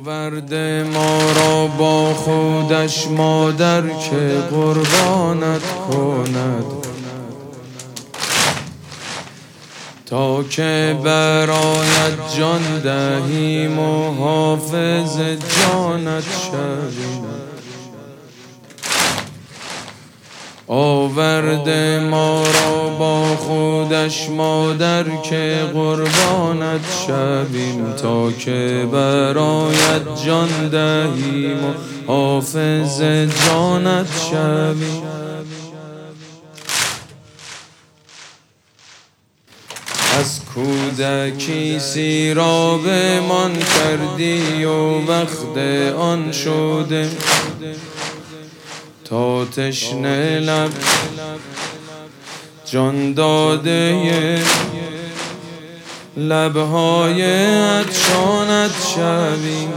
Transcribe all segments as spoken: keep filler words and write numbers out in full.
آورده ما را با خودش مادر که قربانت کند، تا که برایت جان دهیم و حافظ جانت شویم. آورده ما را با خودش مادر که قربانت شویم، تا که برایت جان دهیم و حافظ جانت شویم. از کودکی سیرابمان کردی و وقت آن شده، تا تشنه لب جان داده لبهای عطشانت شویم.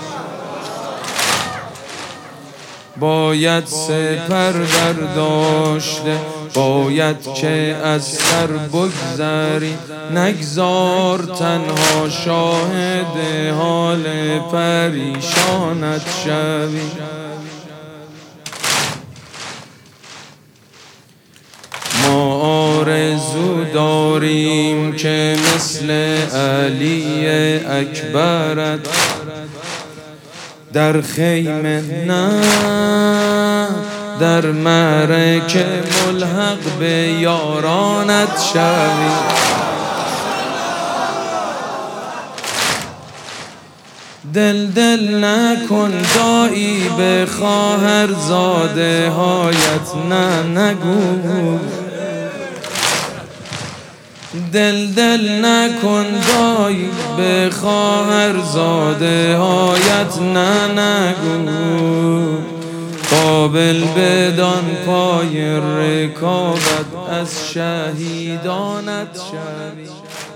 باید سپر برداشته، باید که از سر بگذری، نگذار تنها شاهد حال پریشانت شویم. ما آرزو داریم که مثل علی اکبرت در خیمه نه در معرکه ملحق به یارانت شویم. دل دل نکن دایی به خواهرزاده هایت نه نگو، دل دل نکن دایی به خواهرزاده هایت نه نگو. قابل بدان پای رکابت از شهیدانت شویم.